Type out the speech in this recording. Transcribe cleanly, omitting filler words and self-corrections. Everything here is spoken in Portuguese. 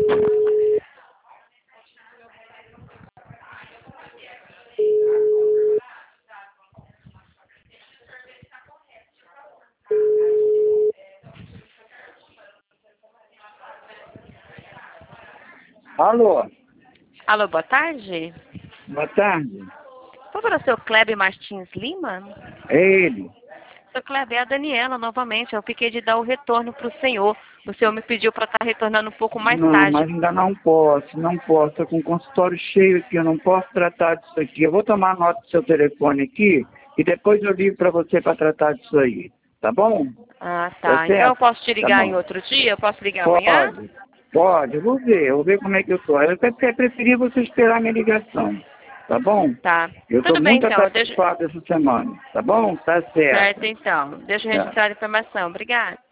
Alô, Alô, boa tarde. boa tarde. Por favor, o seu Kleber Martins Lima? É ele. Seu Kleber, é a Daniela novamente. Eu fiquei de dar o retorno para o senhor. O senhor me pediu para estar retornando um pouco mais Não, tarde. mas ainda não posso. Estou com o consultório cheio aqui, eu não posso tratar disso aqui. Eu vou tomar nota do seu telefone aqui e depois eu ligo para você para tratar disso aí. Tá bom? Ah, Tá tá. Então eu certo? posso te Tá ligar em bom. outro dia? Eu posso ligar amanhã? Pode, eu vou ver como é que eu tô. Eu até preferia você esperar a minha ligação. Tá bom? Tá. Eu estou Tudo bem, muito então. Eu deixo... atarefado essa semana. Tá bom? Tá certo. Certo, então. Deixa eu Tá. registrar a informação. Obrigada.